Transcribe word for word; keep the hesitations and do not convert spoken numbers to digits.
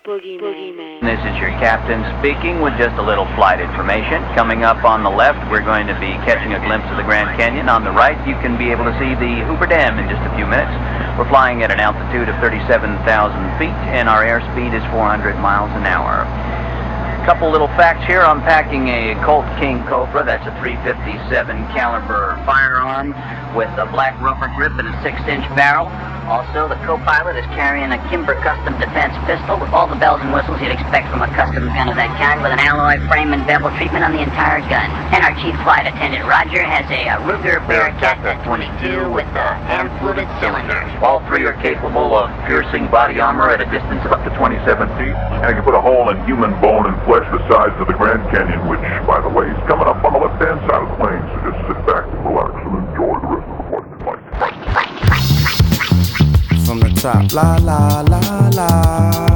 Boogeyman. This is your captain speaking with just a little flight information. Coming up on the left, we're going to be catching a glimpse of the Grand Canyon. On the right, you can be able to see the Hoover Dam in just a few minutes. We're flying at an altitude of thirty-seven thousand feet, and our airspeed is four hundred miles an hour. Couple little facts here. I'm packing a Colt King Cobra. That's a three fifty-seven caliber firearm with a black rubber grip and a six inch barrel. Also, the co-pilot is carrying a Kimber Custom Defense pistol with all the bells and whistles you'd expect from a custom gun of that kind, with an alloy frame and bevel treatment on the entire gun. And our chief flight attendant, Roger, has a, a Ruger Bearcat twenty-two with a hand-fluted cylinder. All three are capable of piercing body armor at a distance of up to twenty-seven feet. And it can put a hole in human bone and flesh the size of the Grand Canyon, which, by the way, is coming up on the left-hand side of the plane. So just sit back and relax and enjoy the rest of the flight. From the top, la la la la.